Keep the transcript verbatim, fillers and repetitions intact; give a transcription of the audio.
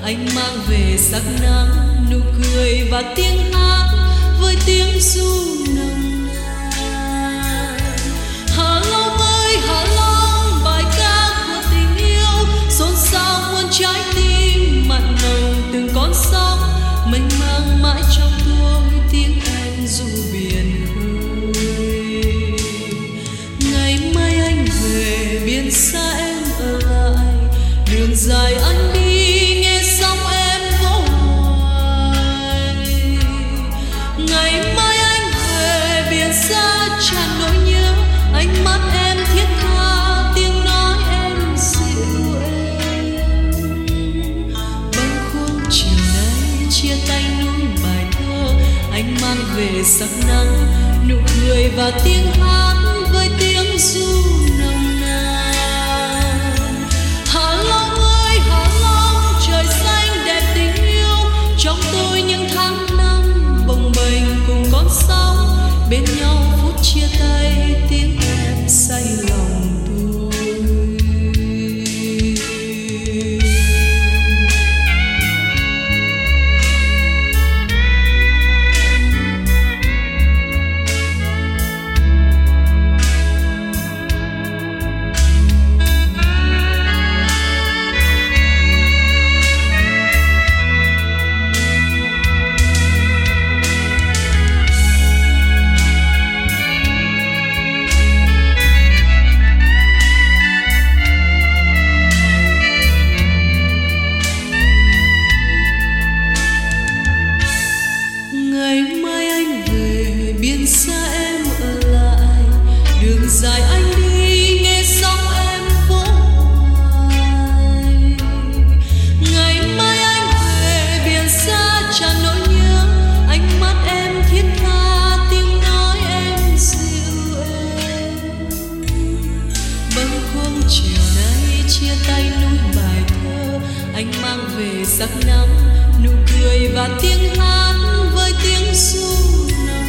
anh mang về sắc nắng, nụ cười và tiếng hát với tiếng ru nồng nàn. Hạ Long ơi Hạ Long, bài ca của tình yêu xôn xao muôn trái tim mặn nồng từng con sóng mênh mang mãi trong tôi tiếng em ru biển khơi. Ngày mai anh về biển xa em ở lại, đường dài anh đi nghe sóng em vỗ hoài. Ngày mai anh về biển xa tràn nỗi nhớ, ánh mắt em thiết tha tiếng nói em dịu êm. Bâng khuâng chiều nay chia tay núi bài thơ, anh mang về sắc nắng, nụ cười và tiếng hát với tiếng ru nồng nàn. Hạ Long ơi Hạ Long, trời xanh đẹp tình yêu, trong tôi những tháng năm bồng bềnh cùng con sóng, bên nhau phút chia tay tiếng em say lòng tôi. Ngày mai anh về biển xa em ở lại, đường dài anh đi nghe sóng em vỗ hoài. Ngày mai anh về biển xa tràn nỗi nhớ, ánh mắt em thiết tha tiếng nói em dịu êm. Bâng khuâng chiều nay chia tay núi bài thơ, anh mang về sắc nắng, nụ cười và tiếng hát với tiếng ru nồng